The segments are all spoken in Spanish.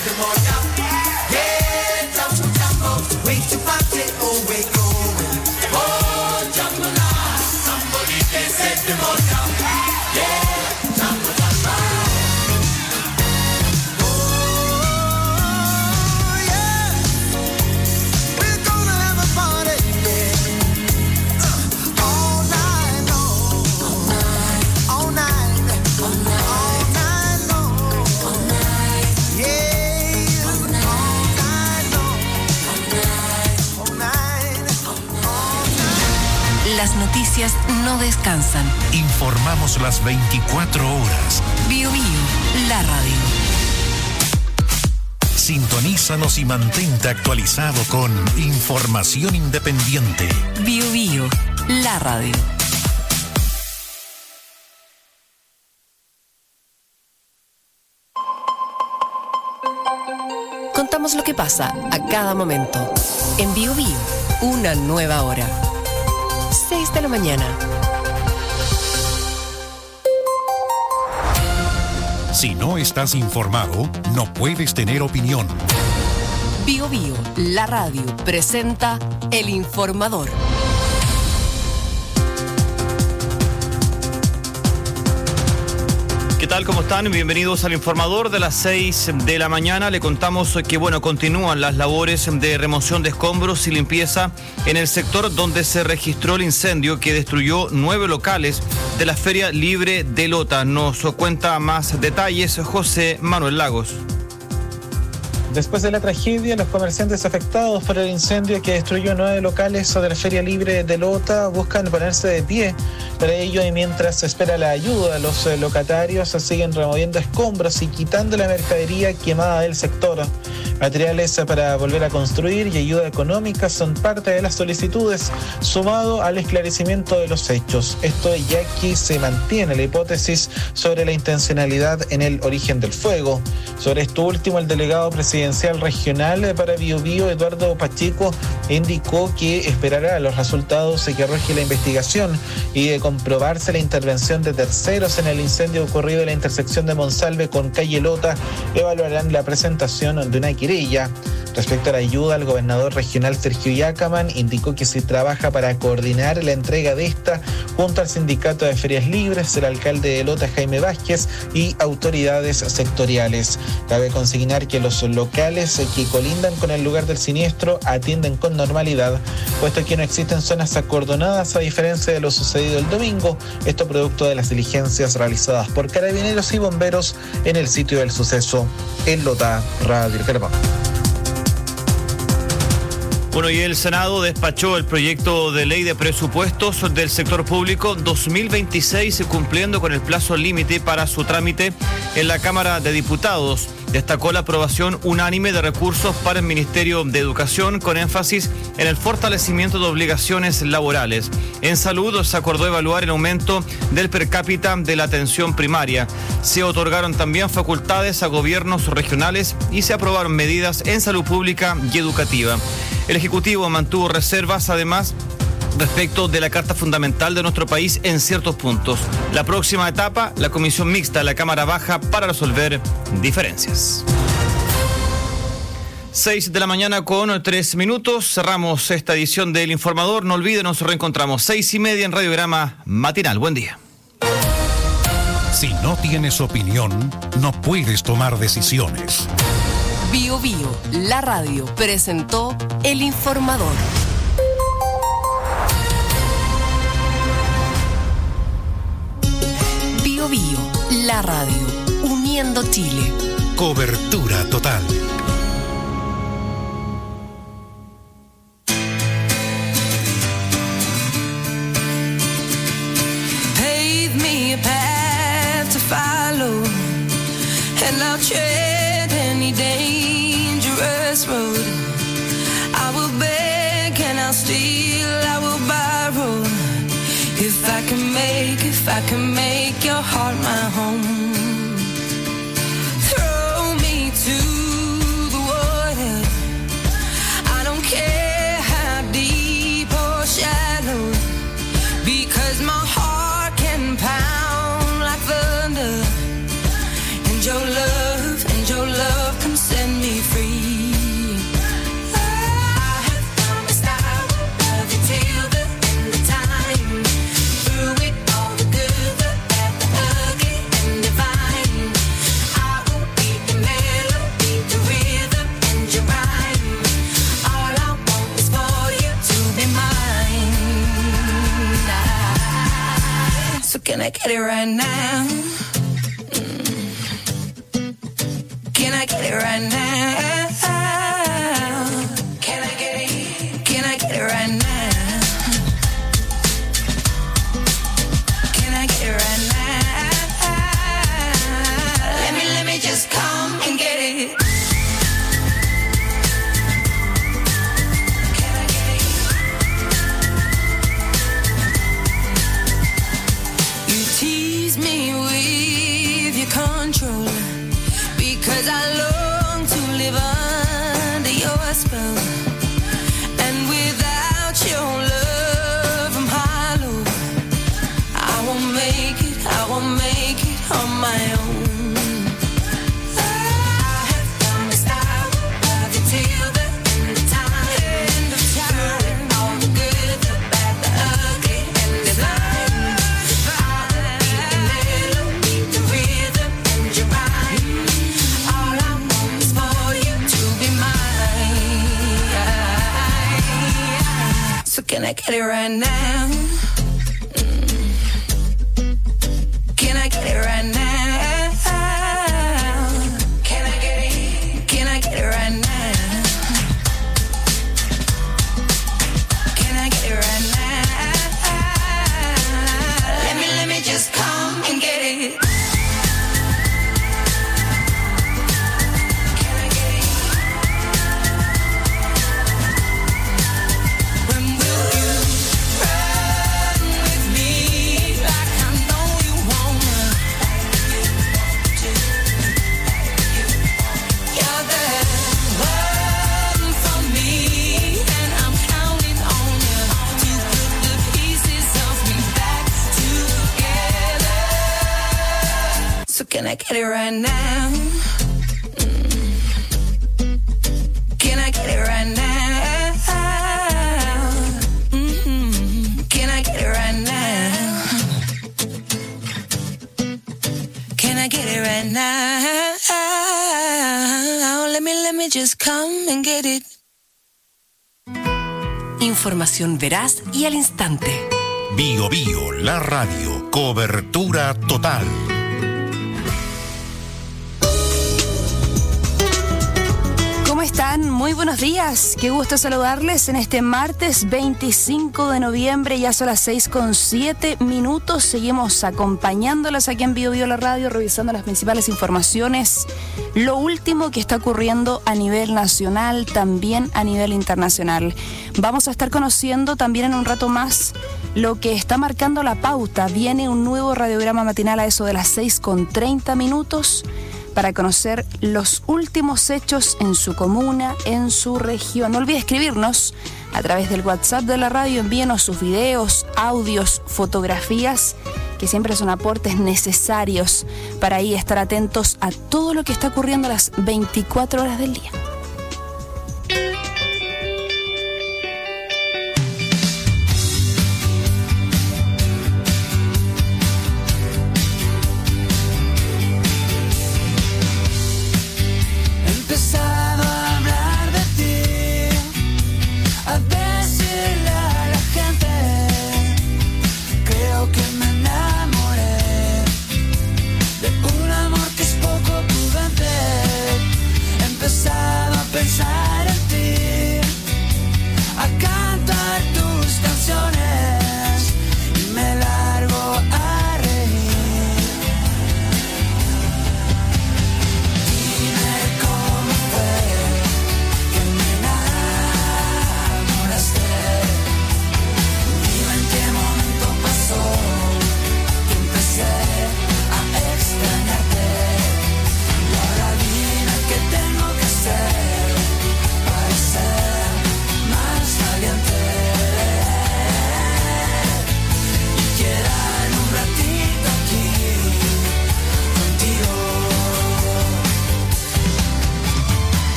Las noticias no descansan. Informamos las 24 horas. Bio Bio, la radio. Sintonízanos y mantente actualizado con información independiente. Bio Bio, la radio. Contamos lo que pasa a cada momento. En Bio Bio, una nueva hora. 6 de la mañana. Si no estás informado, no puedes tener opinión. Bio Bio, la radio, presenta El Informador. ¿Qué tal? ¿Cómo están? Bienvenidos al Informador de las 6 de la mañana. Le contamos que, continúan las labores de remoción de escombros y limpieza en el sector donde se registró el incendio que destruyó 9 locales de la Feria Libre de Lota. Nos cuenta más detalles José Manuel Lagos. Después de la tragedia, los comerciantes afectados por el incendio que destruyó 9 locales de la Feria Libre de Lota buscan ponerse de pie. Para ello, y mientras se espera la ayuda, los locatarios siguen removiendo escombros y quitando la mercadería quemada del sector. Materiales para volver a construir y ayuda económica son parte de las solicitudes, sumado al esclarecimiento de los hechos. Esto ya que se mantiene la hipótesis sobre la intencionalidad en el origen del fuego. Sobre esto último, el delegado presidencial regional para Bio Bio, Eduardo Pacheco, indicó que esperará los resultados que arroje la investigación y de comprobarse la intervención de terceros en el incendio ocurrido en la intersección de Monsalve con calle Lota, evaluarán la presentación de una querella. Respecto a la ayuda, el gobernador regional Sergio Yacaman indicó que se trabaja para coordinar la entrega de esta junto al sindicato de ferias libres, el alcalde de Lota Jaime Vázquez y autoridades sectoriales. Cabe consignar que los locales que colindan con el lugar del siniestro atienden con normalidad, puesto que no existen zonas acordonadas a diferencia de lo sucedido el domingo, esto producto de las diligencias realizadas por carabineros y bomberos en el sitio del suceso. En Lota, Radio Carpa. Y el Senado despachó el proyecto de ley de presupuestos del sector público 2026, cumpliendo con el plazo límite para su trámite en la Cámara de Diputados. Destacó la aprobación unánime de recursos para el Ministerio de Educación, con énfasis en el fortalecimiento de obligaciones laborales. En salud se acordó evaluar el aumento del per cápita de la atención primaria. Se otorgaron también facultades a gobiernos regionales y se aprobaron medidas en salud pública y educativa. El Ejecutivo mantuvo reservas, además, respecto de la Carta Fundamental de nuestro país en ciertos puntos. La próxima etapa, la Comisión Mixta de la Cámara Baja para resolver diferencias. 6 de la mañana con 3 minutos. Cerramos esta edición del Informador. No olviden, nos reencontramos 6:30 en Radiograma Matinal. Buen día. Si no tienes opinión, no puedes tomar decisiones. Bio Bio, la radio, presentó El Informador. Bio Bio, la radio, uniendo Chile. Cobertura total. Pave me a path to follow, and I'll tread any dangerous road. I will beg and I'll steal, I will borrow. If I can make your heart my home. Throw me to the water, I don't care how deep or shallow, because my heart can pound like thunder, and your love can send I get it right now? Can I get it right now? Can I get it? Can I get it right now? Can I get it right now? Let me just come and get it. Can I get it? You tease me with your control, because I long to live under your spell. And without your love, I'm hollow. I won't make it on my own. I have promised I will love you till the end of time. All the good, the bad, the ugly, and the blind. Beat the melody, the rhythm, and your rhyme. All I want is for you to be mine. So can I get it right now? Can I get it right now? Can I get it? Can I get it right now? Can I get it right now? Let me just come and get it. Can I get it? When will you run with me like I know you wanna? You're the one for me, and I'm counting on you to put the pieces of me back together. So can I get it right now? Can I get it right now? Can I get it right now? Can I get it right now? Let me just come and get it. Información veraz y al instante. Bio Bio, la radio, cobertura total. ¿Cómo están? Muy buenos días. Qué gusto saludarles en este martes 25 de noviembre. Ya son las 6:07. Seguimos acompañándolas aquí en Bio Bio la radio, revisando las principales informaciones, lo último que está ocurriendo a nivel nacional, también a nivel internacional. Vamos a estar conociendo también en un rato más lo que está marcando la pauta. Viene un nuevo radiograma matinal a eso de las 6:30 para conocer los últimos hechos en su comuna, en su región. No olvide escribirnos a través del WhatsApp de la radio. Envíenos sus videos, audios, fotografías, que siempre son aportes necesarios para ahí estar atentos a todo lo que está ocurriendo a las 24 horas del día. Empezado a hablar de ti, a decirle a la gente, creo que me enamoré de un amor que es poco prudente. Empezado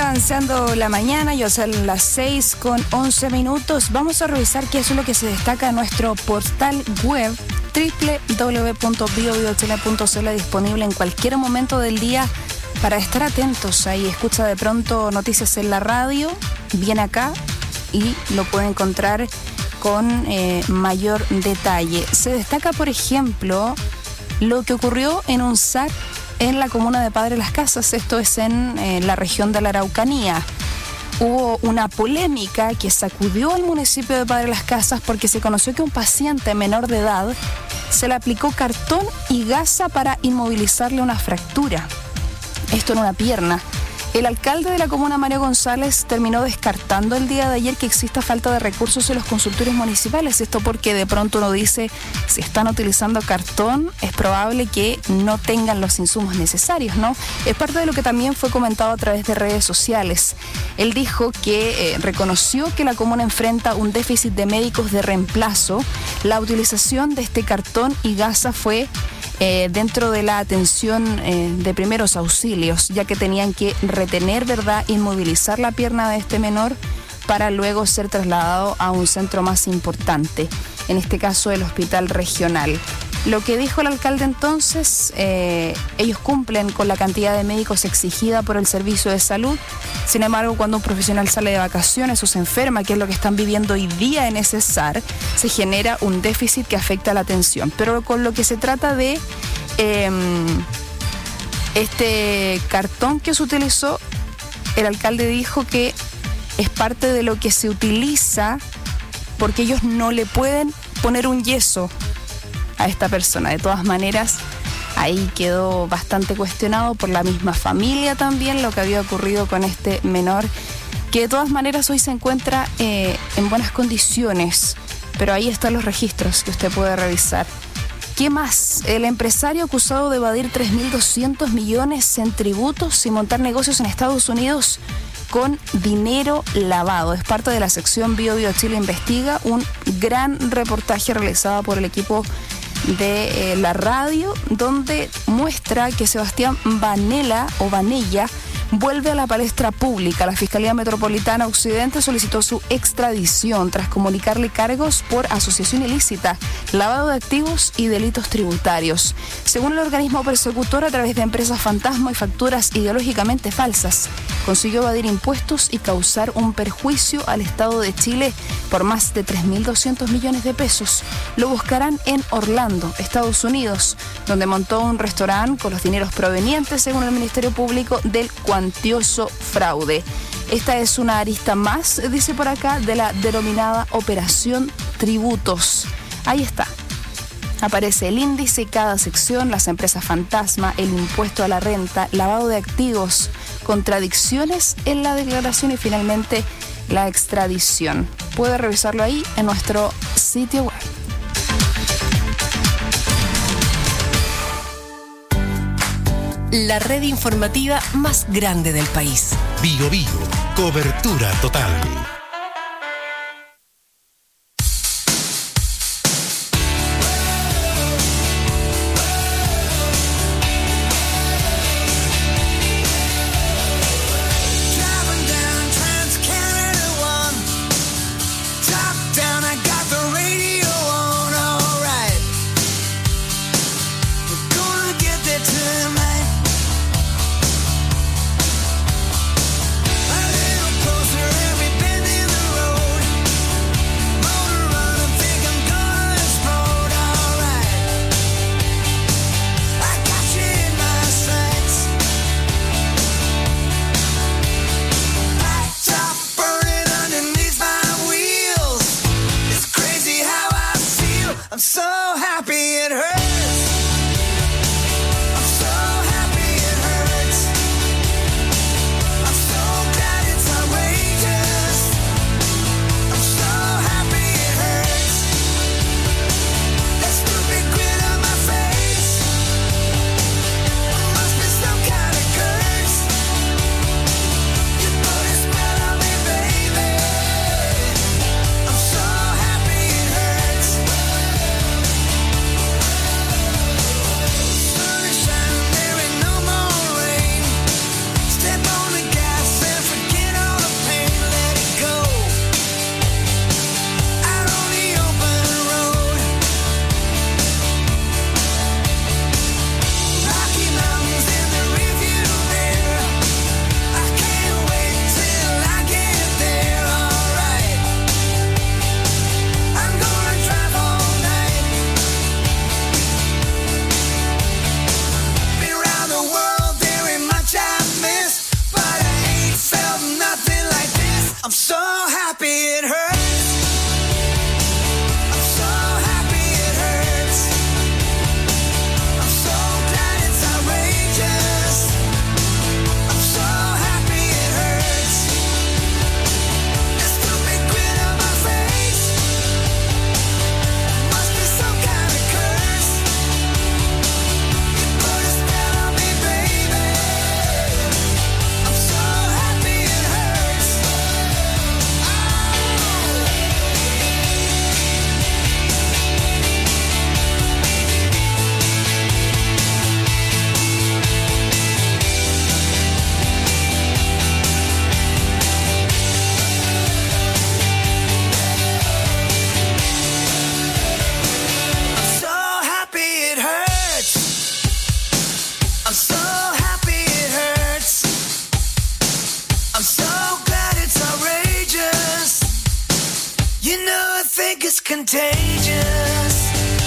avanzando la mañana, ya son las 6:11. Vamos a revisar qué es lo que se destaca en nuestro portal web www.biochile.cl, disponible en cualquier momento del día para estar atentos. Ahí escucha de pronto noticias en la radio, viene acá y lo puede encontrar con mayor detalle. Se destaca, por ejemplo, lo que ocurrió en un SAC en la comuna de Padre Las Casas, esto es en la región de la Araucanía. Hubo una polémica que sacudió al municipio de Padre Las Casas porque se conoció que un paciente menor de edad se le aplicó cartón y gasa para inmovilizarle una fractura. Esto en una pierna. El alcalde de la comuna, Mario González, terminó descartando el día de ayer que exista falta de recursos en los consultorios municipales. Esto porque de pronto uno dice, si están utilizando cartón, es probable que no tengan los insumos necesarios, ¿no? Es parte de lo que también fue comentado a través de redes sociales. Él dijo que reconoció que la comuna enfrenta un déficit de médicos de reemplazo. La utilización de este cartón y gasa fue dentro de la atención de primeros auxilios, ya que tenían que retener, ¿verdad?, inmovilizar la pierna de este menor para luego ser trasladado a un centro más importante, en este caso el hospital regional. Lo que dijo el alcalde entonces, ellos cumplen con la cantidad de médicos exigida por el servicio de salud. Sin embargo, cuando un profesional sale de vacaciones o se enferma, que es lo que están viviendo hoy día en ese SAR, se genera un déficit que afecta a la atención. Pero con lo que se trata de este cartón que se utilizó, el alcalde dijo que es parte de lo que se utiliza porque ellos no le pueden poner un yeso a esta persona. De todas maneras, ahí quedó bastante cuestionado por la misma familia también lo que había ocurrido con este menor, que de todas maneras hoy se encuentra en buenas condiciones, pero ahí están los registros que usted puede revisar. ¿Qué más? El empresario acusado de evadir 3.200 millones en tributos y montar negocios en Estados Unidos con dinero lavado. Es parte de la sección Bio Chile Investiga, un gran reportaje realizado por el equipo de la radio, donde muestra que Sebastián Vanella vuelve a la palestra pública. La Fiscalía Metropolitana Occidente solicitó su extradición tras comunicarle cargos por asociación ilícita, lavado de activos y delitos tributarios. Según el organismo persecutor, a través de empresas fantasma y facturas ideológicamente falsas, consiguió evadir impuestos y causar un perjuicio al Estado de Chile por más de 3.200 millones de pesos. Lo buscarán en Orlando, Estados Unidos, donde montó un restaurante con los dineros provenientes, según el Ministerio Público, del cuantioso fraude. Esta es una arista más, dice por acá, de la denominada Operación Tributos. Ahí está. Aparece el índice, cada sección, las empresas fantasma, el impuesto a la renta, lavado de activos, contradicciones en la declaración y finalmente la extradición. Puede revisarlo ahí en nuestro sitio web. La red informativa más grande del país. Bio Bio, cobertura total. Closer and we bend it I'm so happy it hurts. I'm so glad it's outrageous. You know I think it's contagious.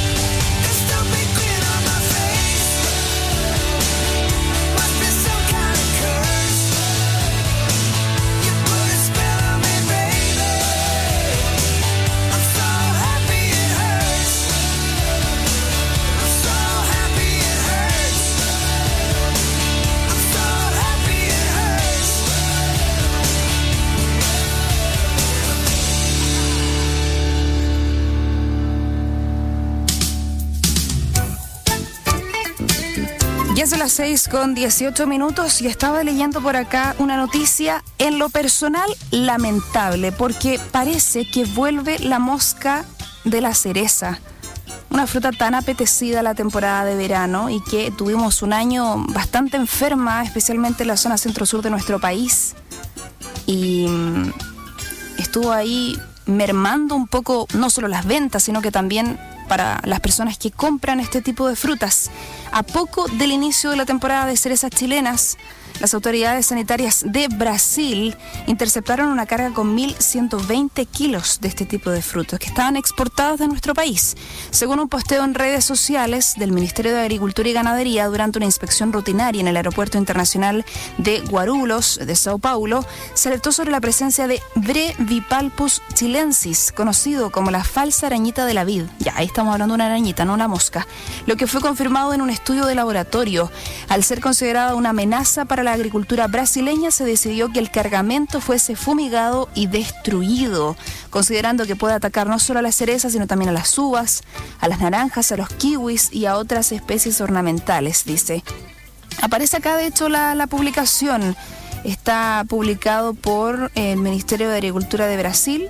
Ya son las 6:18 y estaba leyendo por acá una noticia en lo personal lamentable, porque parece que vuelve la mosca de la cereza, una fruta tan apetecida la temporada de verano y que tuvimos un año bastante enferma, especialmente en la zona centro-sur de nuestro país, y estuvo ahí mermando un poco no solo las ventas, sino que también para las personas que compran este tipo de frutas. A poco del inicio de la temporada de cerezas chilenas, las autoridades sanitarias de Brasil interceptaron una carga con 1.120 kilos de este tipo de frutos que estaban exportados de nuestro país. Según un posteo en redes sociales del Ministerio de Agricultura y Ganadería durante una inspección rutinaria en el Aeropuerto Internacional de Guarulhos, de Sao Paulo, se alertó sobre la presencia de Brevipalpus chilensis, conocido como la falsa arañita de la vid. Ya, ahí estamos hablando de una arañita, no una mosca. Lo que fue confirmado en un estudio de laboratorio. Al ser considerada una amenaza para la agricultura brasileña, se decidió que el cargamento fuese fumigado y destruido, considerando que puede atacar no solo a las cerezas, sino también a las uvas, a las naranjas, a los kiwis y a otras especies ornamentales, dice. Aparece acá, de hecho, la publicación. Está publicado por el Ministerio de Agricultura de Brasil,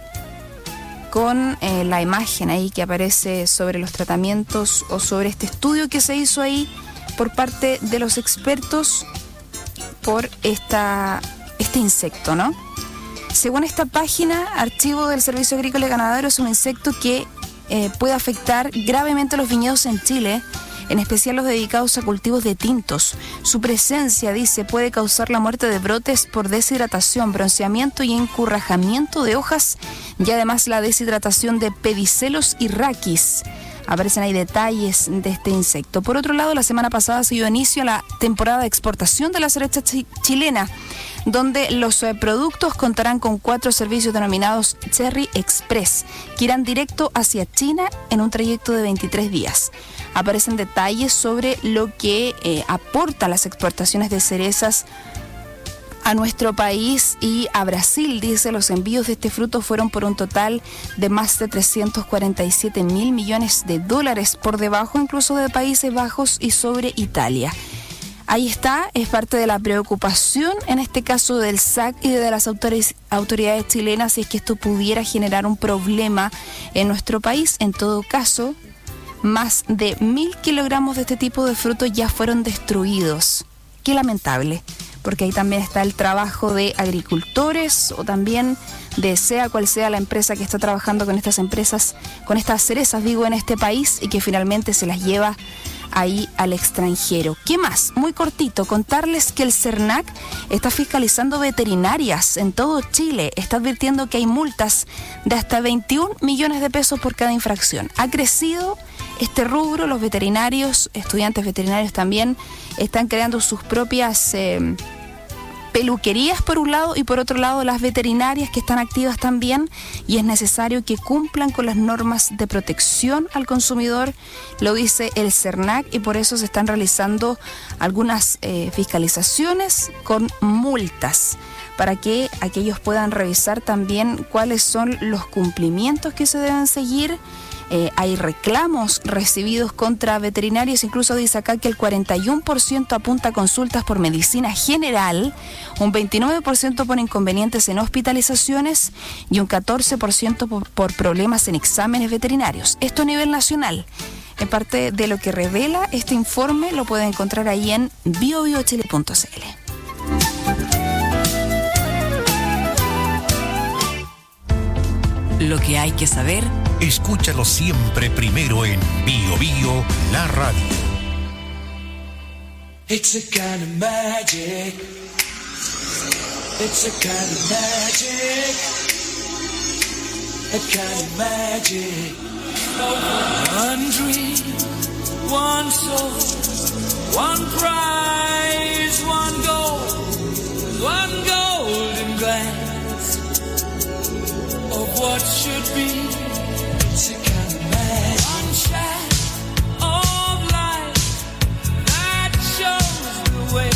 con la imagen ahí que aparece sobre los tratamientos o sobre este estudio que se hizo ahí por parte de los expertos por este insecto, ¿no? Según esta página, Archivo del Servicio Agrícola y Ganadero, es un insecto que puede afectar gravemente a los viñedos en Chile, en especial los dedicados a cultivos de tintos. Su presencia, dice, puede causar la muerte de brotes por deshidratación, bronceamiento y encurrajamiento de hojas, y además la deshidratación de pedicelos y raquis. Aparecen ahí detalles de este insecto. Por otro lado, la semana pasada se dio inicio a la temporada de exportación de la cereza chilena, donde los productos contarán con 4 servicios denominados Cherry Express, que irán directo hacia China en un trayecto de 23 días. Aparecen detalles sobre lo que aportan las exportaciones de cerezas a nuestro país y a Brasil. Dice, los envíos de este fruto fueron por un total de más de 347.000 millones de dólares, por debajo incluso de Países Bajos y sobre Italia. Ahí está, es parte de la preocupación, en este caso del SAC y de las autoridades chilenas, si es que esto pudiera generar un problema en nuestro país. En todo caso, más de 1.000 kilogramos de este tipo de frutos ya fueron destruidos. Qué lamentable, porque ahí también está el trabajo de agricultores o también de sea cual sea la empresa que está trabajando con estas empresas, con estas cerezas, digo, en este país, y que finalmente se las lleva ahí al extranjero. ¿Qué más? Muy cortito, contarles que el CERNAC está fiscalizando veterinarias en todo Chile. Está advirtiendo que hay multas de hasta 21 millones de pesos por cada infracción. Ha crecido este rubro, los veterinarios, estudiantes veterinarios también, están creando sus propias peluquerías por un lado, y por otro lado las veterinarias que están activas también, y es necesario que cumplan con las normas de protección al consumidor, lo dice el CERNAC, y por eso se están realizando algunas fiscalizaciones con multas, para que aquellos puedan revisar también cuáles son los cumplimientos que se deben seguir. Hay reclamos recibidos contra veterinarios, incluso dice acá que el 41% apunta a consultas por medicina general, un 29% por inconvenientes en hospitalizaciones y un 14% por problemas en exámenes veterinarios. Esto a nivel nacional. En parte de lo que revela este informe lo puede encontrar ahí en biobiochile.cl. Lo que hay que saber. Escúchalo siempre primero en Bio Bio, la radio. It's a kind of magic. It's a kind of magic. A kind of magic. One dream, one soul, one prize, one golden glance of what should be. It's a kind of magic. One shot of light that shows the way.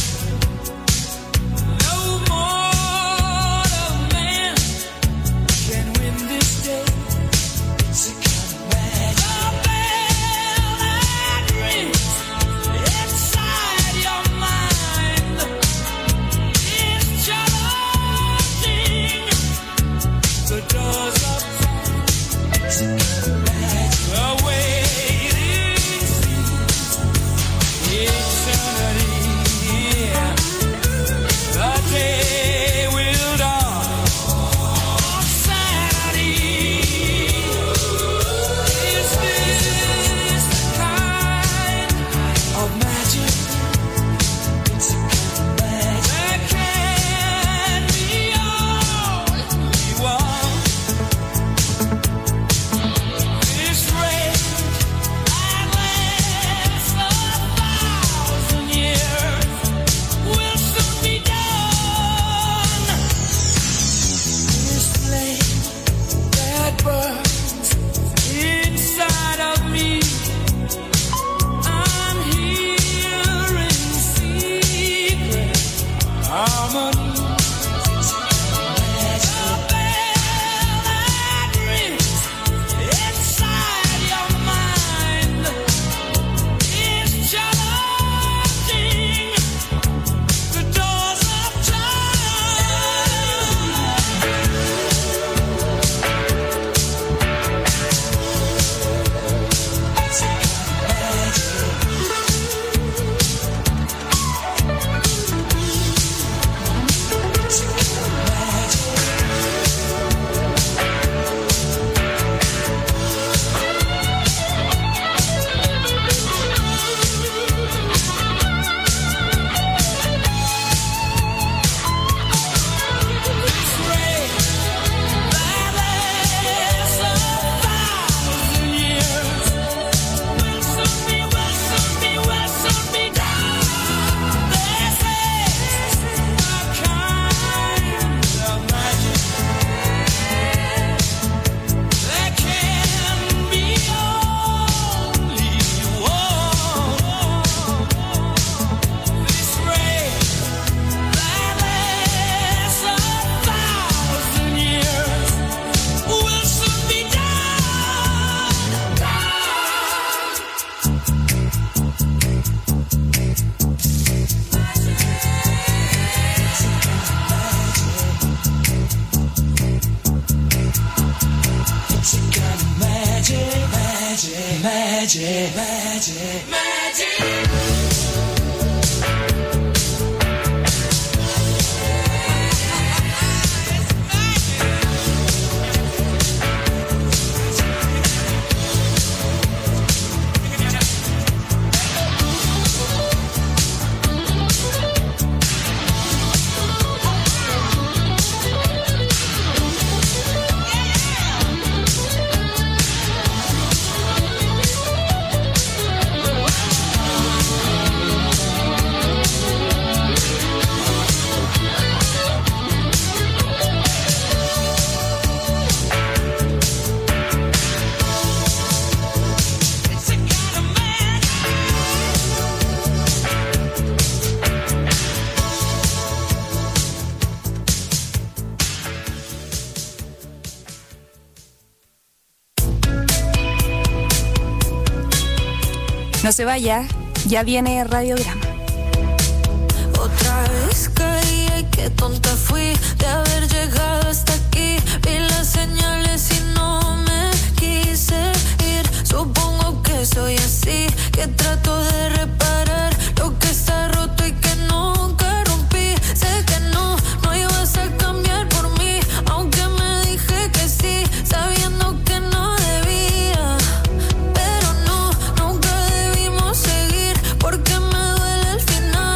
No mortal man can win this day. It's a kind of magic. The bell that rings inside your mind is charging the doors of time. It's a kind of magic. The waiting seems eternity. The day will dawn on Saturday. Is this the kind of magic? It's a kind of magic. There can be only one. This rain that lasts 1,000 years will soon be done. This flame that burns inside of me, I'm hearing secret harmony. The bell that rings inside your mind is charging the doors of No se vaya, ya viene Radiograma. Otra vez caí, ay, qué tonta fui de haber llegado hasta aquí. Vi las señales y no me quise ir. Supongo que soy así, que trato de reparar lo que está roto y que nunca rompí. Sé que no ibas a cambiar por mí, aunque me dije que sí, sabiendo que no debía. Pero no, nunca debimos seguir, porque me duele el final.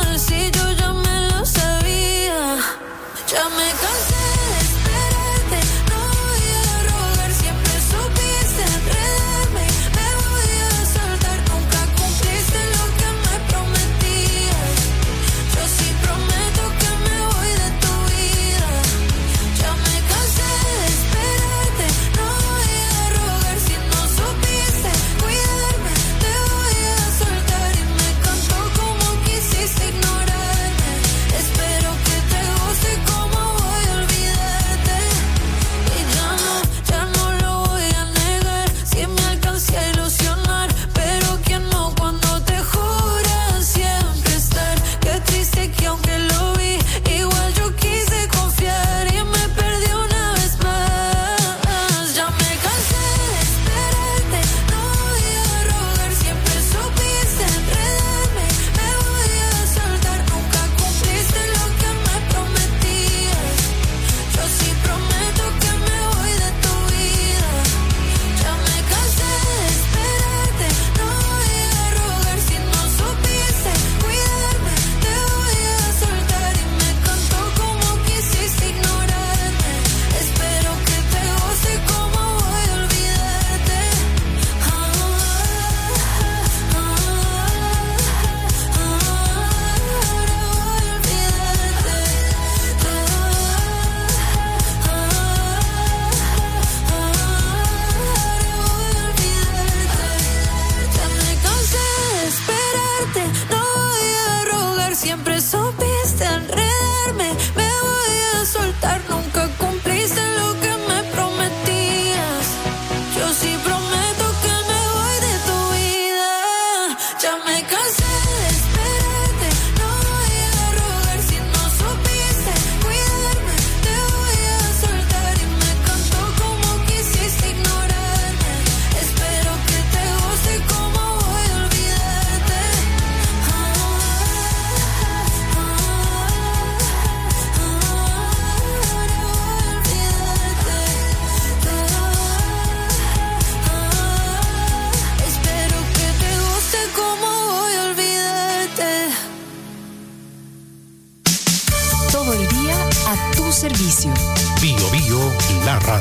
tu servicio. Bio Bio, la radio.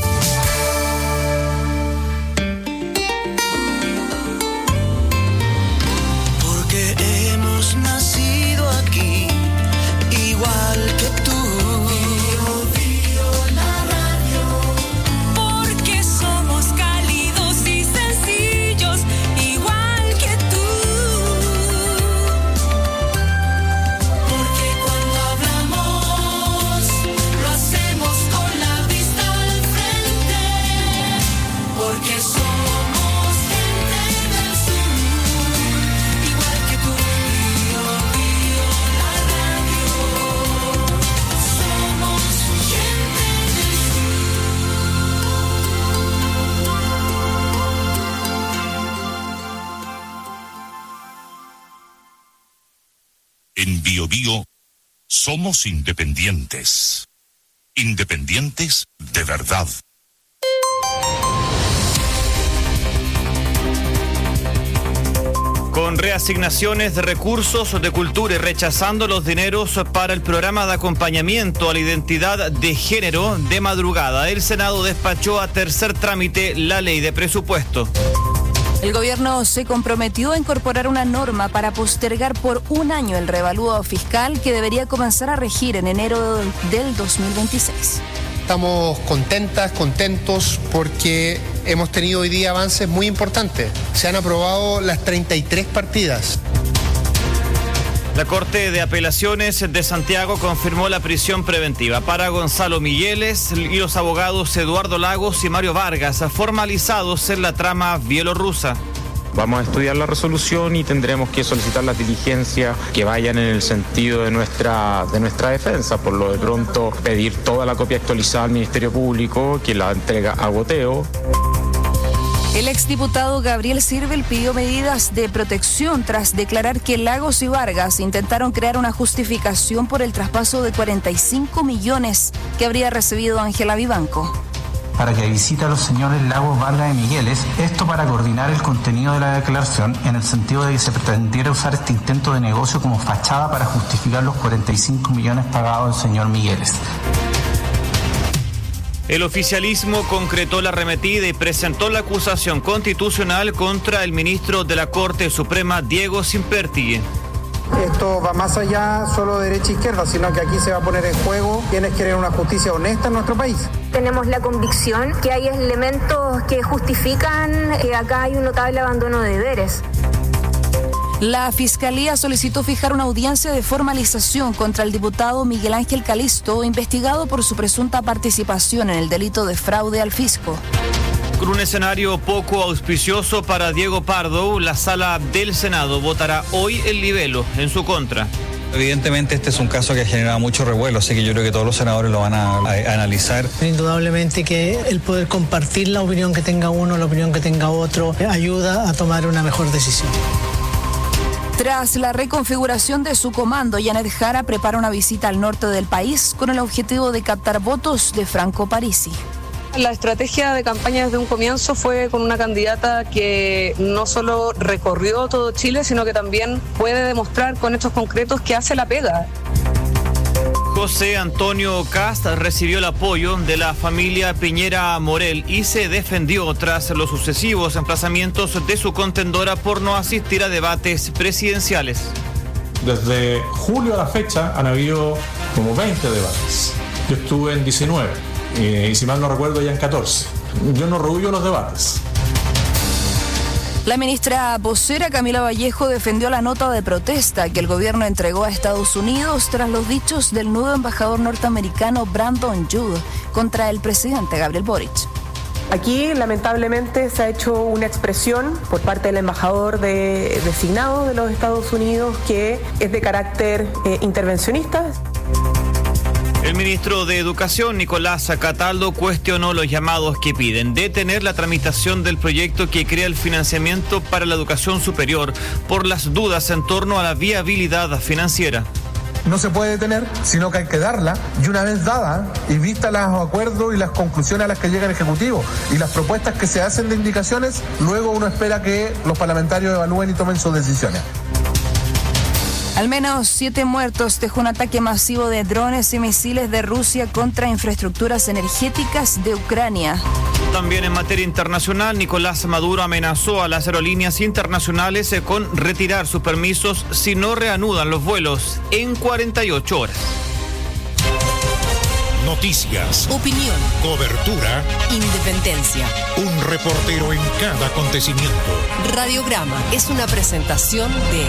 Porque hemos nacido aquí, igual que tú. Bio Bio, la radio. Porque somos cálidos y sencillos, igual que tú. Porque cuando hablamos, lo hacemos con la vista al frente. Porque somos gente del sur, igual que tú. Bio Bio, la radio. Somos gente del En Bio Bio somos independientes. Independientes de verdad. Con reasignaciones de recursos de cultura y rechazando los dineros para el programa de acompañamiento a la identidad de género de madrugada, el Senado despachó a tercer trámite la ley de presupuesto. El gobierno se comprometió a incorporar una norma para postergar por un año el revalúo fiscal que debería comenzar a regir en enero del 2026. Estamos contentos porque hemos tenido hoy día avances muy importantes. Se han aprobado las 33 partidas. La Corte de Apelaciones de Santiago confirmó la prisión preventiva para Gonzalo Migueles y los abogados Eduardo Lagos y Mario Vargas, formalizados en la trama bielorrusa. Vamos a estudiar la resolución y tendremos que solicitar las diligencias que vayan en el sentido de nuestra defensa. Por lo de pronto, pedir toda la copia actualizada al Ministerio Público, que la entrega a goteo. El exdiputado Gabriel Sirvel pidió medidas de protección tras declarar que Lagos y Vargas intentaron crear una justificación por el traspaso de 45 millones que habría recibido Ángela Vivanco. Para que visite a los señores Lagos, Vargas y Migueles, esto para coordinar el contenido de la declaración en el sentido de que se pretendiera usar este intento de negocio como fachada para justificar los 45 millones pagados al señor Migueles. El oficialismo concretó la arremetida y presentó la acusación constitucional contra el ministro de la Corte Suprema, Diego Simpertigui. Esto va más allá solo de derecha e izquierda, sino que aquí se va a poner en juego quienes quieren una justicia honesta en nuestro país. Tenemos la convicción que hay elementos que justifican que acá hay un notable abandono de deberes. La Fiscalía solicitó fijar una audiencia de formalización contra el diputado Miguel Ángel Calisto, investigado por su presunta participación en el delito de fraude al fisco. Con un escenario poco auspicioso para Diego Pardo, la sala del Senado votará hoy el libelo en su contra. Evidentemente este es un caso que genera mucho revuelo, así que yo creo que todos los senadores lo van a analizar. Indudablemente que el poder compartir la opinión que tenga uno, la opinión que tenga otro, ayuda a tomar una mejor decisión. Tras la reconfiguración de su comando, Janet Jara prepara una visita al norte del país con el objetivo de captar votos de Franco Parisi. La estrategia de campaña desde un comienzo fue con una candidata que no solo recorrió todo Chile, sino que también puede demostrar con hechos concretos que hace la pega. José Antonio Kast recibió el apoyo de la familia Piñera Morel y se defendió tras los sucesivos emplazamientos de su contendora por no asistir a debates presidenciales. Desde julio a la fecha han habido como 20 debates. Yo estuve en 19 y si mal no recuerdo ya en 14. Yo no rehuyo los debates. La ministra vocera Camila Vallejo defendió la nota de protesta que el gobierno entregó a Estados Unidos tras los dichos del nuevo embajador norteamericano Brandon Judd contra el presidente Gabriel Boric. Aquí, lamentablemente, se ha hecho una expresión por parte del embajador designado de los Estados Unidos que es de carácter intervencionista. El ministro de Educación, Nicolás Cataldo, cuestionó los llamados que piden detener la tramitación del proyecto que crea el financiamiento para la educación superior por las dudas en torno a la viabilidad financiera. No se puede detener, sino que hay que darla, y una vez dada y vista los acuerdos y las conclusiones a las que llega el Ejecutivo y las propuestas que se hacen de indicaciones, luego uno espera que los parlamentarios evalúen y tomen sus decisiones. Al menos 7 muertos dejó un ataque masivo de drones y misiles de Rusia contra infraestructuras energéticas de Ucrania. También en materia internacional, Nicolás Maduro amenazó a las aerolíneas internacionales con retirar sus permisos si no reanudan los vuelos en 48 horas. Noticias, Opinión, cobertura, independencia. un reportero en cada acontecimiento. Radiograma es una presentación de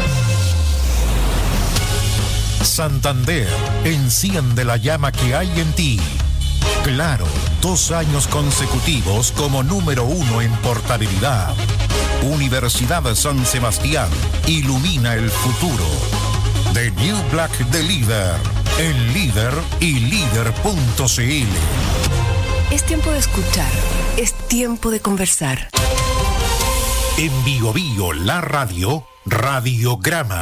Santander, enciende la llama que hay en ti. Claro, 2 años consecutivos como número 1 en portabilidad. Universidad San Sebastián, ilumina el futuro. The New Black de Líder, en Líder y Líder.cl. Es tiempo de escuchar, es tiempo de conversar. En Bio Bio, la radio, Radiograma.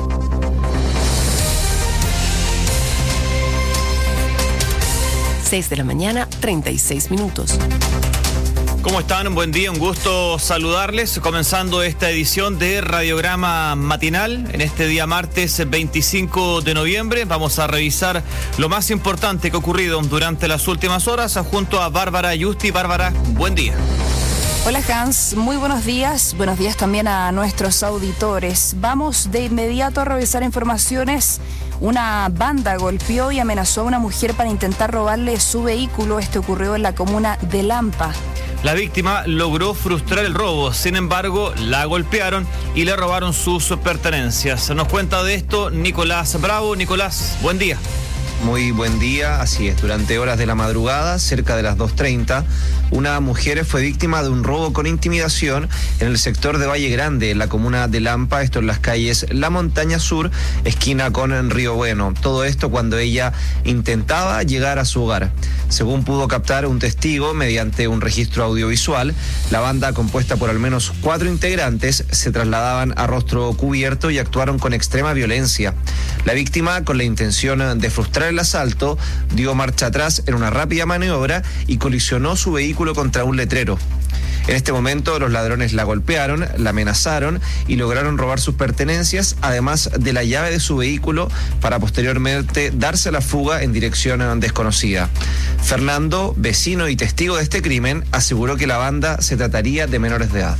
6 de la mañana, 36 minutos. ¿Cómo están? Buen día, un gusto saludarles. Comenzando esta edición de Radiograma Matinal, en este día martes 25 de noviembre, vamos a revisar lo más importante que ha ocurrido durante las últimas horas junto a Bárbara Yusti. Bárbara, buen día. Hola Hans, muy buenos días también a nuestros auditores. Vamos de inmediato a revisar informaciones. Una banda golpeó y amenazó a una mujer para intentar robarle su vehículo. Esto ocurrió en la comuna de Lampa. La víctima logró frustrar el robo, sin embargo, la golpearon y le robaron sus pertenencias. Nos cuenta de esto Nicolás Bravo. Nicolás, buen día. Muy buen día, así es. Durante horas de la madrugada, cerca de las 2:30, una mujer fue víctima de un robo con intimidación en el sector de Valle Grande, en la comuna de Lampa, esto en las calles La Montaña Sur, esquina con Río Bueno. Todo esto cuando ella intentaba llegar a su hogar. Según pudo captar un testigo mediante un registro audiovisual, la banda, compuesta por al menos 4 integrantes, se trasladaban a rostro cubierto y actuaron con extrema violencia. La víctima, con la intención de frustrar el asalto, dio marcha atrás en una rápida maniobra y colisionó su vehículo contra un letrero. En este momento los ladrones la golpearon, la amenazaron y lograron robar sus pertenencias, además de la llave de su vehículo, para posteriormente darse a la fuga en dirección desconocida. Fernando, vecino y testigo de este crimen, aseguró que la banda se trataría de menores de edad.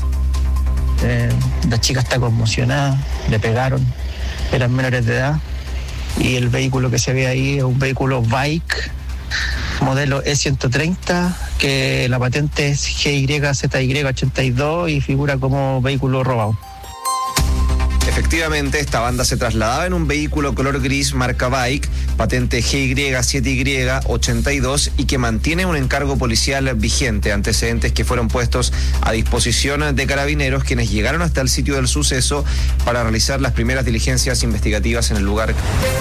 La chica está conmocionada, le pegaron, eran menores de edad. Y el vehículo que se ve ahí es un vehículo bike, modelo E130, que la patente es GYZY82 y figura como vehículo robado. Efectivamente, esta banda se trasladaba en un vehículo color gris marca Bike, patente GY7Y82 y que mantiene un encargo policial vigente, antecedentes que fueron puestos a disposición de carabineros, quienes llegaron hasta el sitio del suceso para realizar las primeras diligencias investigativas en el lugar.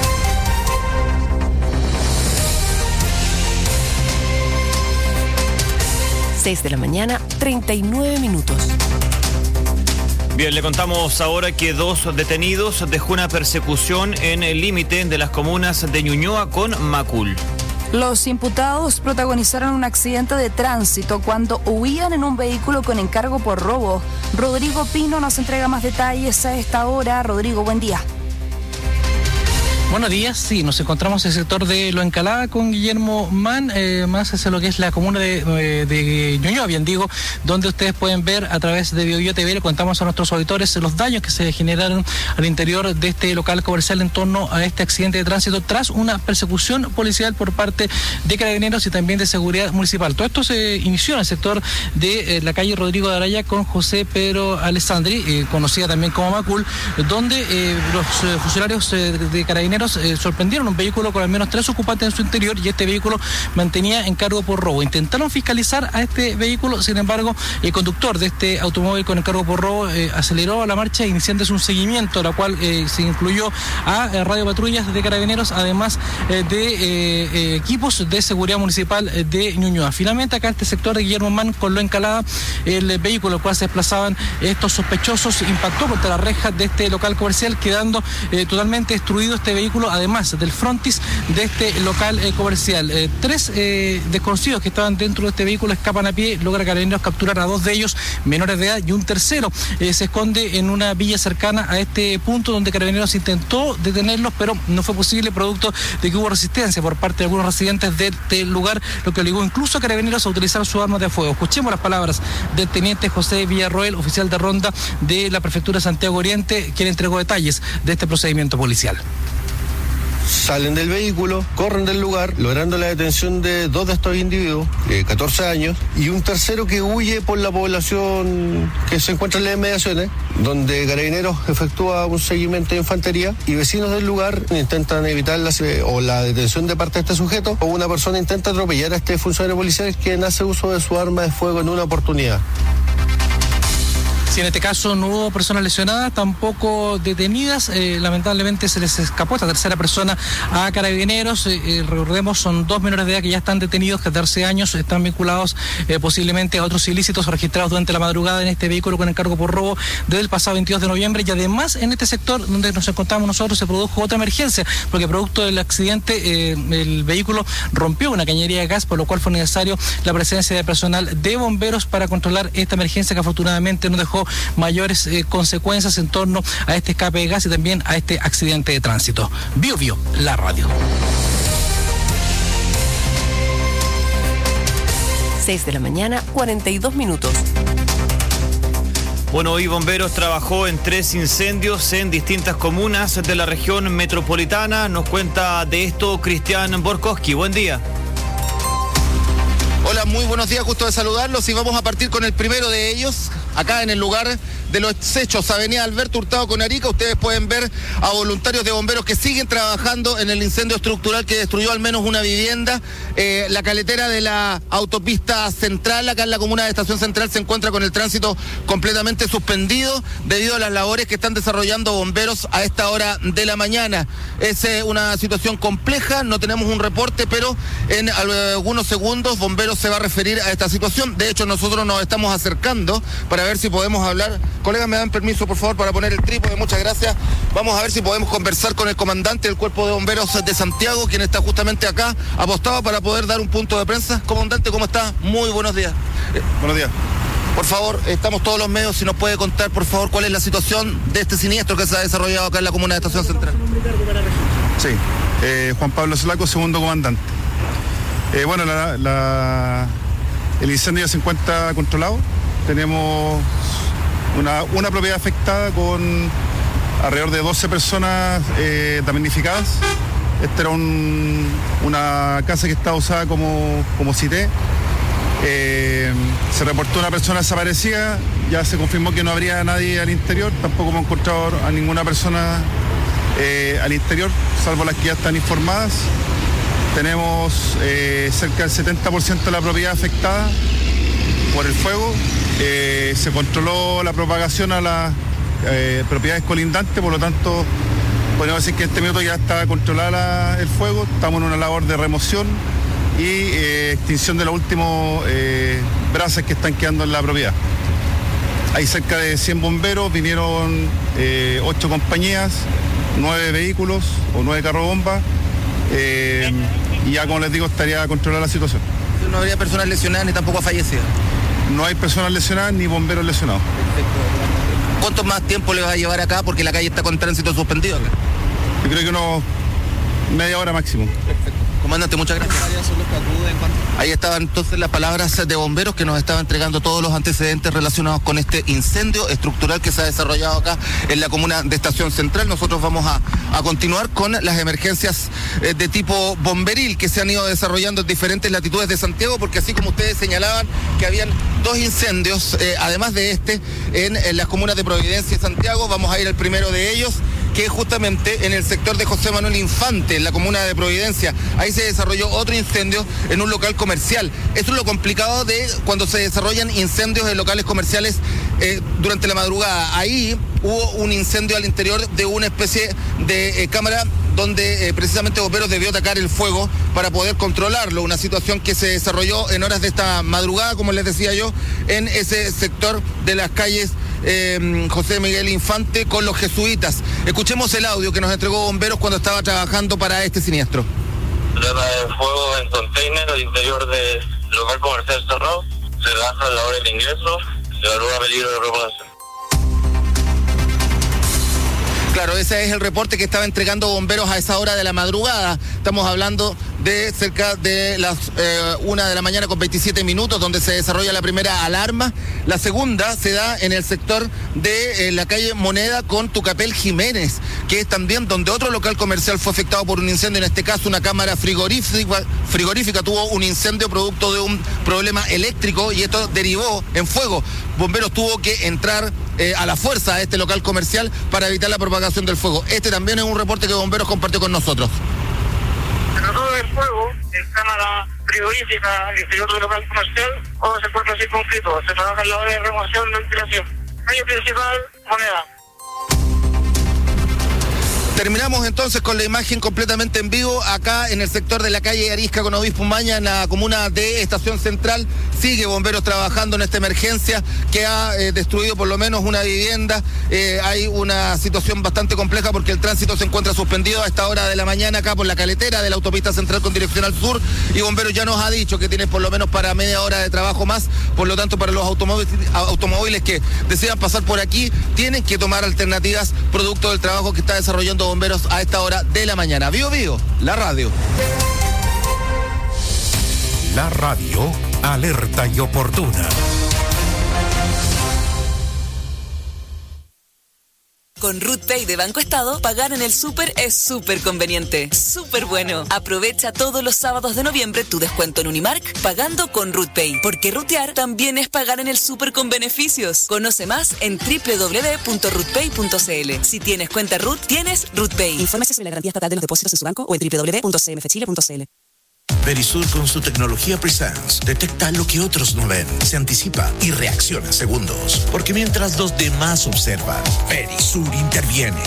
6 de la mañana, 39 minutos. Bien, le contamos ahora que 2 detenidos dejó una persecución en el límite de las comunas de Ñuñoa con Macul. Los imputados protagonizaron un accidente de tránsito cuando huían en un vehículo con encargo por robo. Rodrigo Pino nos entrega más detalles a esta hora. Rodrigo, buen día. Buenos días, sí, nos encontramos en el sector de Lo Encalada con Guillermo Mann, más hacia lo que es la comuna de Ñuñoa, bien digo, donde ustedes pueden ver a través de Bio Bio TV, le contamos a nuestros auditores los daños que se generaron al interior de este local comercial en torno a este accidente de tránsito tras una persecución policial por parte de carabineros y también de seguridad municipal. Todo esto se inició en el sector de la calle Rodrigo de Araya con José Pedro Alessandri, conocida también como Macul, donde los funcionarios de carabineros sorprendieron un vehículo con al menos 3 ocupantes en su interior y este vehículo mantenía encargo por robo. Intentaron fiscalizar a este vehículo, sin embargo, el conductor de este automóvil con encargo por robo aceleró la marcha iniciándose un seguimiento, la cual se incluyó a radiopatrullas de carabineros, además de equipos de seguridad municipal de Ñuñoa. Finalmente, acá en este sector de Guillermo Mann con Lo Encalada, el vehículo al cual se desplazaban estos sospechosos impactó contra la reja de este local comercial, quedando totalmente destruido este vehículo vehículo, además del frontis de este local comercial. 3 desconocidos que estaban dentro de este vehículo escapan a pie, logra Carabineros capturar a 2 de ellos menores de edad y un tercero se esconde en una villa cercana a este punto donde Carabineros intentó detenerlos, pero no fue posible producto de que hubo resistencia por parte de algunos residentes de este lugar, lo que obligó incluso a Carabineros a utilizar su arma de fuego. Escuchemos las palabras del teniente José Villarroel, oficial de ronda de la Prefectura de Santiago Oriente, quien entregó detalles de este procedimiento policial. Salen del vehículo, corren del lugar, logrando la detención de 2 de estos individuos, 14 años, y un tercero que huye por la población que se encuentra en las inmediaciones, donde Carabineros efectúa un seguimiento de infantería y vecinos del lugar intentan evitar la detención de parte de este sujeto, o una persona intenta atropellar a este funcionario policial quien hace uso de su arma de fuego en una oportunidad. Si en este caso no hubo personas lesionadas, tampoco detenidas, lamentablemente se les escapó esta tercera persona a Carabineros. Recordemos, son 2 menores de edad que ya están detenidos, 14 años, están vinculados posiblemente a otros ilícitos registrados durante la madrugada en este vehículo con encargo por robo desde el pasado 22 de noviembre. Y además en este sector donde nos encontramos nosotros se produjo otra emergencia, porque producto del accidente el vehículo rompió una cañería de gas, por lo cual fue necesario la presencia de personal de bomberos para controlar esta emergencia, que afortunadamente no dejó mayores consecuencias en torno a este escape de gas y también a este accidente de tránsito. Bio Bio, la radio. 6 de la mañana, 42 minutos. Bueno, hoy Bomberos trabajó en 3 incendios en distintas comunas de la región metropolitana. Nos cuenta de esto Cristian Borkowski. Buen día. Hola, muy buenos días, gusto de saludarlos y vamos a partir con el primero de ellos, acá en el lugar de los hechos, Avenida Alberto Hurtado con Arica. Ustedes pueden ver a voluntarios de bomberos que siguen trabajando en el incendio estructural que destruyó al menos una vivienda. La caletera de la autopista central, acá en la comuna de Estación Central, se encuentra con el tránsito completamente suspendido debido a las labores que están desarrollando bomberos a esta hora de la mañana. Es una situación compleja, no tenemos un reporte, pero en algunos segundos Bomberos se va a referir a esta situación. De hecho, nosotros nos estamos acercando para ver si podemos hablar. Colegas, me dan permiso, por favor, para poner el trípode. Muchas gracias. Vamos a ver si podemos conversar con el comandante del Cuerpo de Bomberos de Santiago, quien está justamente acá, apostado para poder dar un punto de prensa. Comandante, ¿cómo está? Muy buenos días. Buenos días. Por favor, estamos todos los medios, si nos puede contar, por favor, cuál es la situación de este siniestro que se ha desarrollado acá en la comuna de Estación Central. Sí, Juan Pablo Zulaco, segundo comandante. Bueno, el incendio ya se encuentra controlado. Tenemos una propiedad afectada con alrededor de 12 personas damnificadas. Esta era una casa que estaba usada como cité. Se reportó una persona desaparecida, ya se confirmó que no habría nadie al interior, tampoco hemos encontrado a ninguna persona al interior, salvo las que ya están informadas. Tenemos cerca del 70% de la propiedad afectada por el fuego. Se controló la propagación a las propiedades colindantes, por lo tanto podemos decir que en este minuto ya está controlada el fuego. Estamos en una labor de remoción y extinción de los últimos brasas que están quedando en la propiedad. Hay cerca de 100 bomberos, vinieron 8 compañías, 9 vehículos o 9 carrobomba. Y ya, como les digo, estaría controlada la situación. No habría personas lesionadas ni tampoco fallecidas. No hay personas lesionadas ni bomberos lesionados. Perfecto. ¿Cuánto más tiempo le va a llevar acá? Porque la calle está con tránsito suspendido acá. Yo creo que unos media hora máximo. Perfecto. Comandante, muchas gracias. Ahí estaban entonces las palabras de bomberos que nos estaban entregando todos los antecedentes relacionados con este incendio estructural que se ha desarrollado acá en la comuna de Estación Central. Nosotros vamos a continuar con las emergencias de tipo bomberil que se han ido desarrollando en diferentes latitudes de Santiago, porque así como ustedes señalaban que habían 2 incendios, además de este, en las comunas de Providencia y Santiago, vamos a ir al primero de ellos, que es justamente en el sector de José Manuel Infante, en la comuna de Providencia. Ahí se desarrolló otro incendio en un local comercial. Esto es lo complicado de cuando se desarrollan incendios en locales comerciales durante la madrugada. Ahí hubo un incendio al interior de una especie de cámara donde precisamente Bomberos debió atacar el fuego para poder controlarlo. Una situación que se desarrolló en horas de esta madrugada, como les decía yo, en ese sector de las calles José Miguel Infante con los jesuitas. Escuchemos el audio que nos entregó Bomberos cuando estaba trabajando para este siniestro. Problema de fuego en container al interior del local comercial cerrado. Se baja la hora de ingreso, se evalúa peligro de reparación. Claro, ese es el reporte que estaba entregando Bomberos a esa hora de la madrugada. Estamos hablando de cerca de las 1 de la mañana con 27 minutos, donde se desarrolla la primera alarma. La segunda se da en el sector de la calle Moneda con Tucapel Jiménez, que es también donde otro local comercial fue afectado por un incendio. En este caso, una cámara frigorífica tuvo un incendio producto de un problema eléctrico y esto derivó en fuego. Bomberos tuvo que entrar a la fuerza a este local comercial para evitar la propagación del fuego. Este también es un reporte que Bomberos compartió con nosotros. Se trató de fuego en cámara frigorífica al interior del local comercial o se encuentra circunscrito. Se trabaja en la hora de remoción de ventilación. Calle principal, Moneda. Terminamos entonces con la imagen completamente en vivo acá en el sector de la calle Arisca con Obispo Maña, en la comuna de Estación Central. Sigue Bomberos trabajando en esta emergencia que ha destruido por lo menos una vivienda. Hay una situación bastante compleja porque el tránsito se encuentra suspendido a esta hora de la mañana acá por la caletera de la autopista central con dirección al sur, y Bomberos ya nos ha dicho que tiene por lo menos para media hora de trabajo más. Por lo tanto, para los automóviles que decidan pasar por aquí tienen que tomar alternativas producto del trabajo que está desarrollando Bomberos a esta hora de la mañana. Bio Bio, la radio. La radio, alerta y oportuna. Con RootPay de Banco Estado, pagar en el súper es súper conveniente, súper bueno. Aprovecha todos los sábados de noviembre tu descuento en Unimark pagando con RootPay, porque rutear también es pagar en el súper con beneficios. Conoce más en www.rootpay.cl. Si tienes cuenta Root, tienes RootPay. Infórmese sobre la garantía estatal de los depósitos en su banco o en www.cmfchile.cl. Verisur con su tecnología Presence detecta lo que otros no ven, se anticipa y reacciona en segundos. Porque mientras los demás observan, Verisur interviene.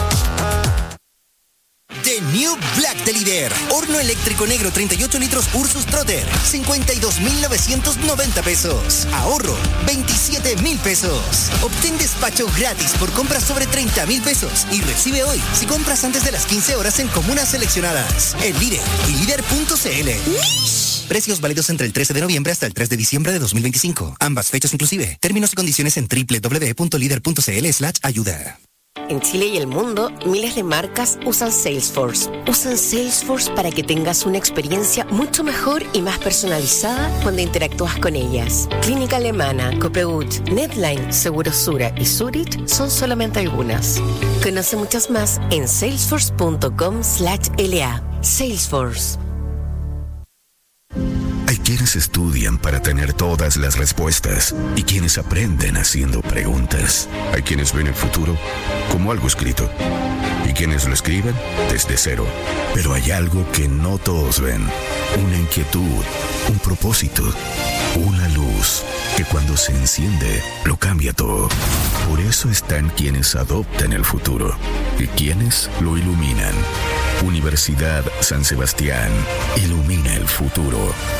The New Black de Líder. Horno eléctrico negro 38 litros Ursus Trotter. 52,990 pesos. Ahorro 27,000 pesos. Obtén despacho gratis por compras sobre 30,000 pesos. Y recibe hoy si compras antes de las 15 horas en comunas seleccionadas. El Líder y líder.cl. Precios válidos entre el 13 de noviembre hasta el 3 de diciembre de 2025. Ambas fechas inclusive. Términos y condiciones en www.lider.cl/ayuda. En Chile y el mundo, miles de marcas usan Salesforce. Usan Salesforce para que tengas una experiencia mucho mejor y más personalizada cuando interactúas con ellas. Clínica Alemana, Copegut, Netline, Segurosura y Zurich son solamente algunas. Conoce muchas más en salesforce.com/LA. Salesforce. Hay quienes estudian para tener todas las respuestas y quienes aprenden haciendo preguntas. Hay quienes ven el futuro como algo escrito y quienes lo escriben desde cero. Pero hay algo que no todos ven. Una inquietud, un propósito, una luz que cuando se enciende lo cambia todo. Por eso están quienes adoptan el futuro y quienes lo iluminan. Universidad San Sebastián ilumina el futuro.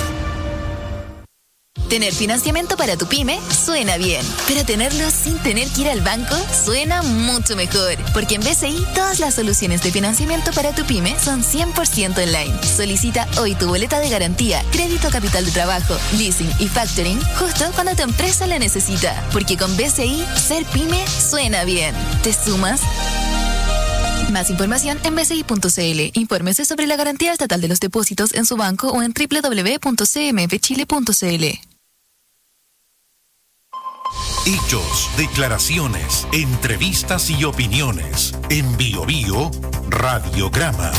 Tener financiamiento para tu pyme suena bien, pero tenerlo sin tener que ir al banco suena mucho mejor, porque en BCI todas las soluciones de financiamiento para tu pyme son 100% online. Solicita hoy tu boleta de garantía, crédito capital de trabajo, leasing y factoring justo cuando tu empresa la necesita, porque con BCI ser pyme suena bien. ¿Te sumas? Más información en bci.cl. Infórmese sobre la garantía estatal de los depósitos en su banco o en www.cmfchile.cl. Hechos, declaraciones, entrevistas y opiniones. En Bio Bio, Radiograma.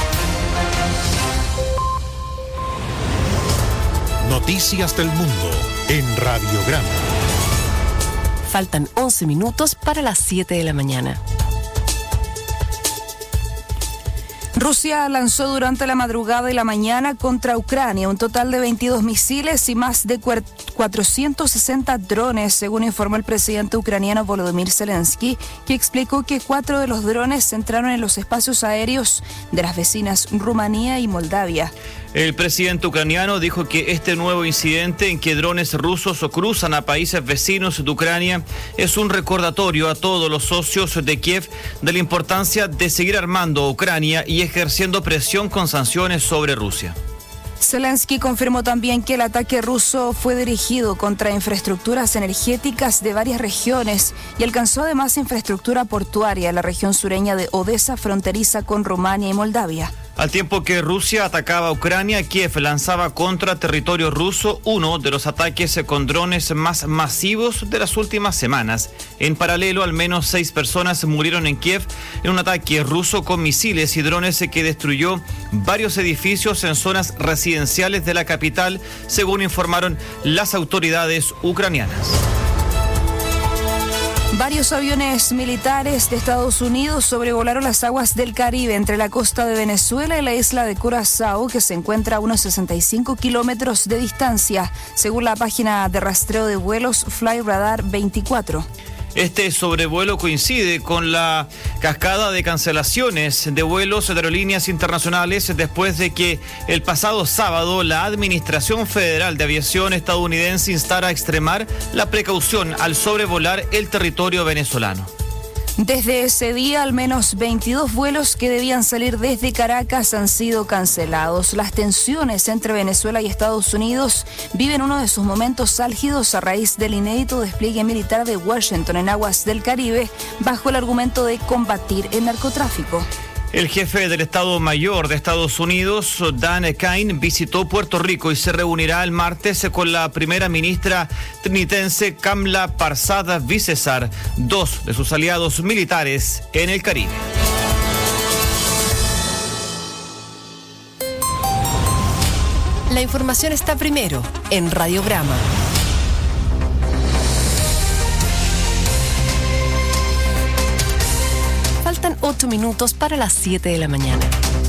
Noticias del mundo en Radiograma. Faltan 11 minutos para las 7 de la mañana. Rusia lanzó durante la madrugada y la mañana contra Ucrania un total de 22 misiles y más de 460 drones, según informó el presidente ucraniano Volodymyr Zelensky, que explicó que 4 de los drones entraron en los espacios aéreos de las vecinas Rumanía y Moldavia. El presidente ucraniano dijo que este nuevo incidente en que drones rusos cruzan a países vecinos de Ucrania es un recordatorio a todos los socios de Kiev de la importancia de seguir armando a Ucrania y ejerciendo presión con sanciones sobre Rusia. Zelensky confirmó también que el ataque ruso fue dirigido contra infraestructuras energéticas de varias regiones y alcanzó además infraestructura portuaria en la región sureña de Odessa, fronteriza con Rumania y Moldavia. Al tiempo que Rusia atacaba a Ucrania, Kiev lanzaba contra territorio ruso uno de los ataques con drones más masivos de las últimas semanas. En paralelo, al menos 6 personas murieron en Kiev en un ataque ruso con misiles y drones que destruyó varios edificios en zonas residenciales de la capital, según informaron las autoridades ucranianas. Varios aviones militares de Estados Unidos sobrevolaron las aguas del Caribe entre la costa de Venezuela y la isla de Curazao, que se encuentra a unos 65 kilómetros de distancia, según la página de rastreo de vuelos FlyRadar 24. Este sobrevuelo coincide con la cascada de cancelaciones de vuelos de aerolíneas internacionales después de que el pasado sábado la Administración Federal de Aviación estadounidense instara a extremar la precaución al sobrevolar el territorio venezolano. Desde ese día, al menos 22 vuelos que debían salir desde Caracas han sido cancelados. Las tensiones entre Venezuela y Estados Unidos viven uno de sus momentos álgidos a raíz del inédito despliegue militar de Washington en aguas del Caribe, bajo el argumento de combatir el narcotráfico. El jefe del Estado Mayor de Estados Unidos, Dan Kine, visitó Puerto Rico y se reunirá el martes con la primera ministra trinitense Kamala Persad-Bissessar, 2 de sus aliados militares en el Caribe. La información está primero en Radiograma. Faltan 8 minutos para las 7 de la mañana.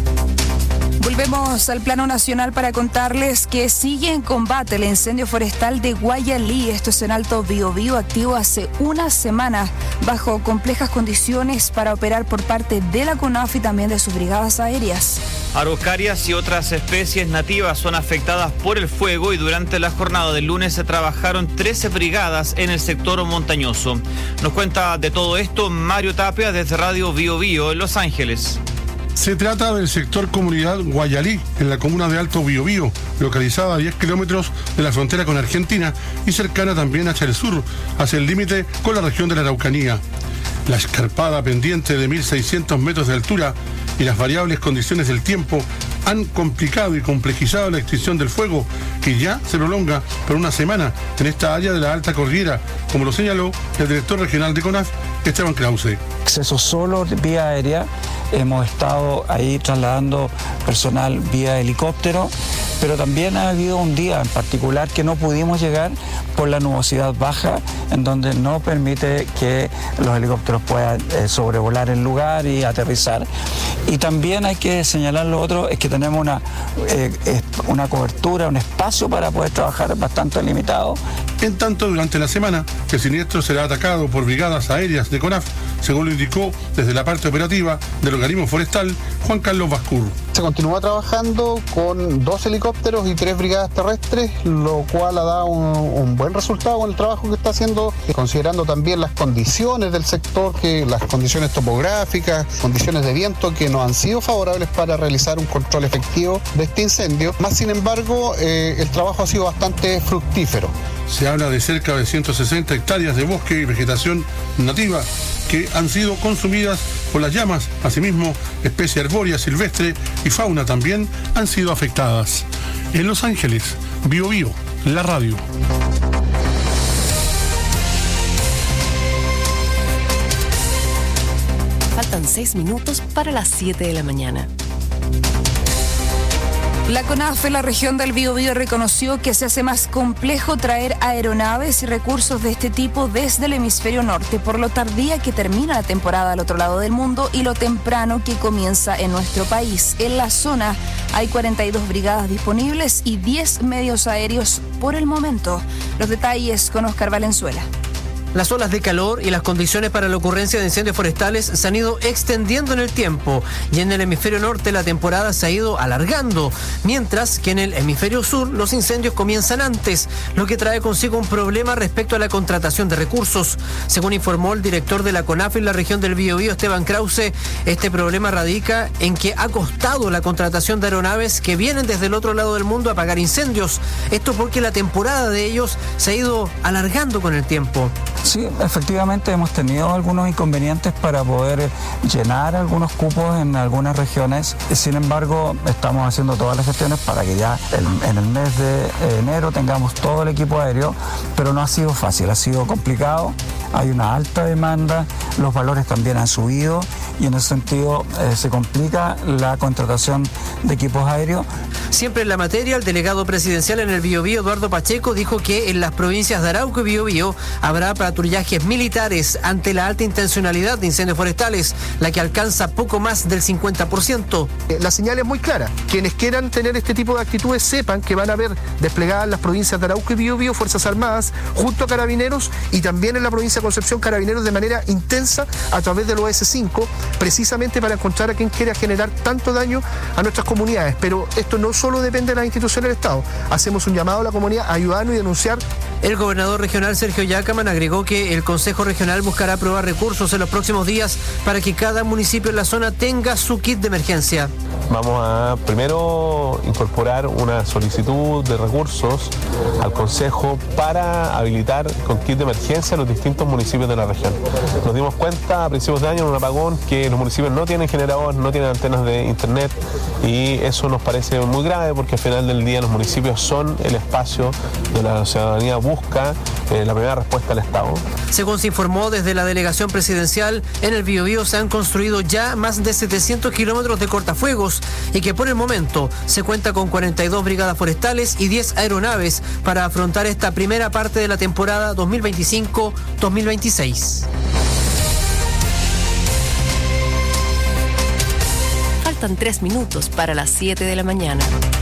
Volvemos al plano nacional para contarles que sigue en combate el incendio forestal de Guayalí. Esto es en Alto Biobío, activo hace una semana, bajo complejas condiciones para operar por parte de la CONAF y también de sus brigadas aéreas. Araucarias y otras especies nativas son afectadas por el fuego y durante la jornada del lunes se trabajaron 13 brigadas en el sector montañoso. Nos cuenta de todo esto Mario Tapia desde Radio Biobío en Los Ángeles. Se trata del sector comunidad Guayalí, en la comuna de Alto Biobío, localizada a 10 kilómetros de la frontera con Argentina y cercana también hacia el sur, hacia el límite con la región de la Araucanía. La escarpada pendiente de 1.600 metros de altura y las variables condiciones del tiempo han complicado y complejizado la extinción del fuego, que ya se prolonga por una semana en esta área de la Alta Cordillera, como lo señaló el director regional de CONAF, Esteban Krause. Acceso solo vía aérea, hemos estado ahí trasladando personal vía helicóptero, pero también ha habido un día en particular que no pudimos llegar por la nubosidad baja, en donde no permite que los helicópteros puedan sobrevolar el lugar y aterrizar. Y también hay que señalar lo otro, es que tenemos una cobertura, un espacio para poder trabajar bastante limitado. En tanto, durante la semana, el siniestro será atacado por brigadas aéreas de CONAF, según lo indicó desde la parte operativa del organismo forestal Juan Carlos Bascur. Se continúa trabajando con 2 helicópteros y 3 brigadas terrestres, lo cual ha dado un buen resultado con el trabajo que está haciendo, considerando también las condiciones del sector, que las condiciones topográficas, condiciones de viento que no han sido favorables para realizar un control efectivo de este incendio. Más sin embargo, el trabajo ha sido bastante fructífero. Se habla de cerca de 160 hectáreas de bosque y vegetación nativa que han sido consumidas por las llamas. Asimismo, especies arbóreas, silvestre y fauna también han sido afectadas. En Los Ángeles, Biobío, la radio. Faltan 6 minutos para las 7 de la mañana. La CONAF en la región del Biobío reconoció que se hace más complejo traer aeronaves y recursos de este tipo desde el hemisferio norte por lo tardía que termina la temporada al otro lado del mundo y lo temprano que comienza en nuestro país. En la zona hay 42 brigadas disponibles y 10 medios aéreos por el momento. Los detalles con Oscar Valenzuela. Las olas de calor y las condiciones para la ocurrencia de incendios forestales se han ido extendiendo en el tiempo y en el hemisferio norte la temporada se ha ido alargando, mientras que en el hemisferio sur los incendios comienzan antes, lo que trae consigo un problema respecto a la contratación de recursos. Según informó el director de la CONAF en la región del Biobío, Esteban Krause, este problema radica en que ha costado la contratación de aeronaves que vienen desde el otro lado del mundo a apagar incendios. Esto porque la temporada de ellos se ha ido alargando con el tiempo. Sí, efectivamente hemos tenido algunos inconvenientes para poder llenar algunos cupos en algunas regiones. Sin embargo, estamos haciendo todas las gestiones para que ya en el mes de enero tengamos todo el equipo aéreo, pero no ha sido fácil, ha sido complicado. Hay una alta demanda, los valores también han subido y en ese sentido se complica la contratación de equipos aéreos. Siempre en la materia, el delegado presidencial en el Biobío, Eduardo Pacheco, dijo que en las provincias de Arauco y Biobío habrá patrullajes militares ante la alta intencionalidad de incendios forestales, la que alcanza poco más del 50%. La señal es muy clara. Quienes quieran tener este tipo de actitudes sepan que van a ver desplegadas en las provincias de Arauco y Biobío Fuerzas Armadas junto a Carabineros y también en la provincia de Concepción Carabineros de manera intensa a través del OS5, precisamente para encontrar a quien quiera generar tanto daño a nuestras comunidades. Pero esto no solo depende de las instituciones del Estado. Hacemos un llamado a la comunidad a ayudarnos y denunciar. El gobernador regional Sergio Yacaman agregó que el Consejo Regional buscará aprobar recursos en los próximos días para que cada municipio en la zona tenga su kit de emergencia. Vamos a primero incorporar una solicitud de recursos al Consejo para habilitar con kit de emergencia a los distintos municipios de la región. Nos dimos cuenta a principios de año en un apagón que los municipios no tienen generador, no tienen antenas de internet y eso nos parece muy grave porque al final del día los municipios son el espacio donde la ciudadanía busca la primera respuesta al Estado. Según se informó desde la delegación presidencial, en el Biobío se han construido ya más de 700 kilómetros de cortafuegos y que por el momento se cuenta con 42 brigadas forestales y 10 aeronaves para afrontar esta primera parte de la temporada 2025-2026. Faltan 3 minutos para las 7 de la mañana.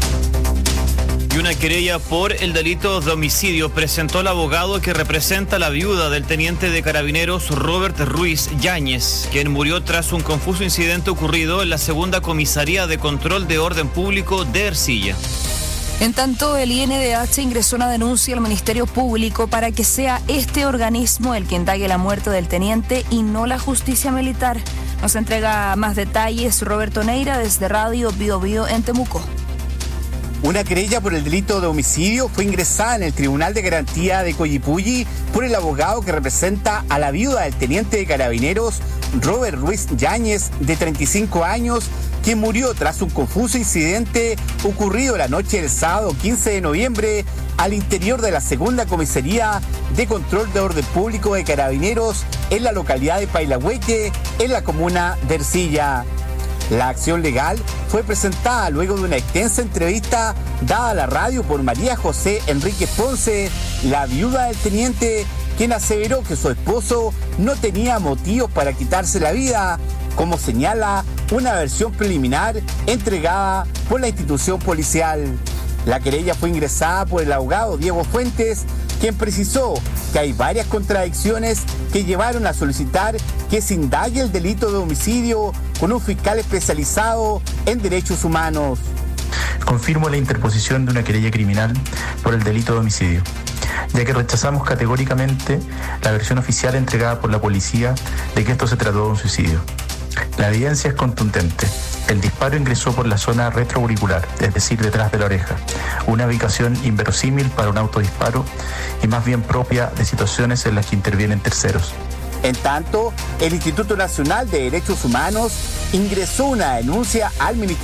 Y una querella por el delito de homicidio presentó el abogado que representa a la viuda del teniente de carabineros Robert Ruiz Yáñez, quien murió tras un confuso incidente ocurrido en la segunda comisaría de control de orden público de Ercilla. En tanto, el INDH ingresó una denuncia al Ministerio Público para que sea este organismo el que indague la muerte del teniente y no la justicia militar. Nos entrega más detalles Roberto Neira desde Radio Biobío en Temuco. Una querella por el delito de homicidio fue ingresada en el Tribunal de Garantía de Coyipulli por el abogado que representa a la viuda del teniente de carabineros Robert Ruiz Yáñez, de 35 años, quien murió tras un confuso incidente ocurrido la noche del sábado 15 de noviembre al interior de la segunda comisaría de control de orden público de carabineros en la localidad de Pailahueque, en la comuna de Ercilla. La acción legal fue presentada luego de una extensa entrevista dada a la radio por María José Enríquez Ponce, la viuda del teniente, quien aseveró que su esposo no tenía motivos para quitarse la vida, como señala una versión preliminar entregada por la institución policial. La querella fue ingresada por el abogado Diego Fuentes, quien precisó que hay varias contradicciones que llevaron a solicitar que se indague el delito de homicidio con un fiscal especializado en derechos humanos. Confirmo la interposición de una querella criminal por el delito de homicidio, ya que rechazamos categóricamente la versión oficial entregada por la policía de que esto se trató de un suicidio. La evidencia es contundente. El disparo ingresó por la zona retroauricular, es decir, detrás de la oreja, una ubicación inverosímil para un autodisparo y más bien propia de situaciones en las que intervienen terceros. En tanto, el Instituto Nacional de Derechos Humanos ingresó una denuncia al Ministerio